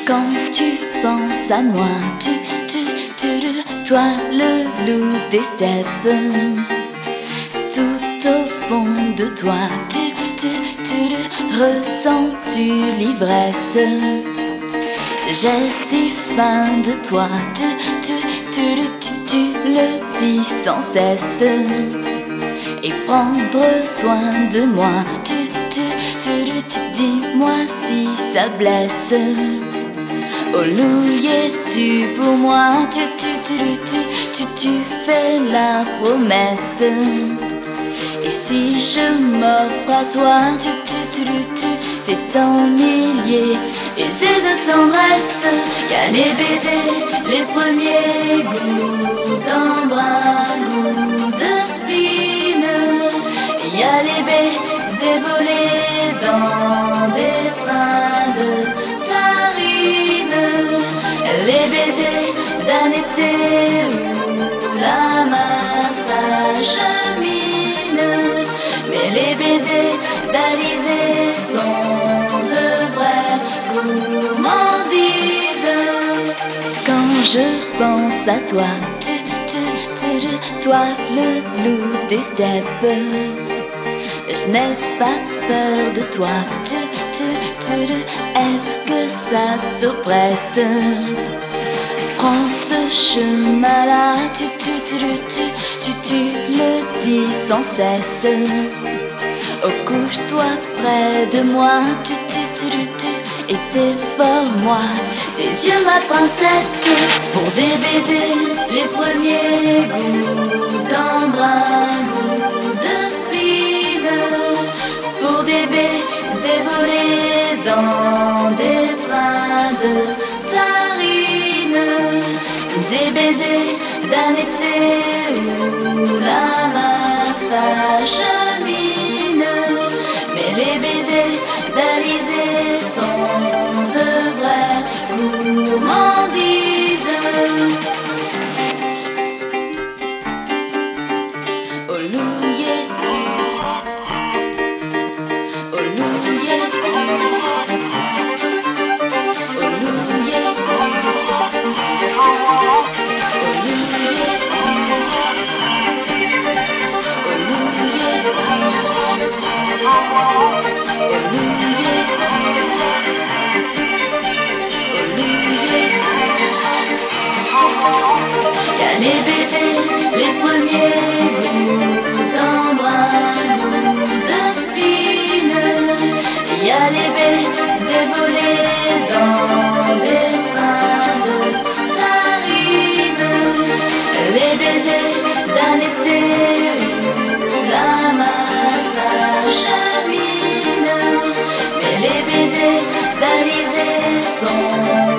Quand tu penses à moi, toi le loup des steppes, tout au fond de toi, ressens-tu l'ivresse? J'ai si faim de toi, tu le dis sans cesse. Et prendre soin de moi, dis-moi si ça blesse. Oh loup, es-tu pour moi, tu fais la promesse. Et si je m'offre à toi, c'est en milliers et c'est de tendresse. Y'a les baisers, les premiers goûts d'embrun, goût de spleen. Y'a les baisers volés dans des trains de tsarines. Les baisers d'un été où la main s'achemine. Mais les baisers d'Alizé sont de vraies gourmandises. Quand je pense à toi, toi le loup des steppes, je n'ai pas peur de toi, est-ce que ça t'oppresse? Prends ce chemin-là, tu le dis sans cesse. Oh, couche-toi près de moi, et dévore-moi, tes yeux ma princesse. Pour des baisers, les premiers goûts d'embrun, goût de spleen. Pour des baisers volés dans des trains de tsarines. Des baisers d'un été où la main s'achemine. Mais les baisers d'Alizé sont de vraies gourmandises. Oh loup, es-tu? Oh loup, es-tu? Oh loup, es-tu? Y'a les baisers, les premiers goûts d'embrun, goût de spleen. Y'a les baisers volés dans des trains de tsarines. Les baisers d'un été où la main s'achemine. Mais les baisers d'Alizé sont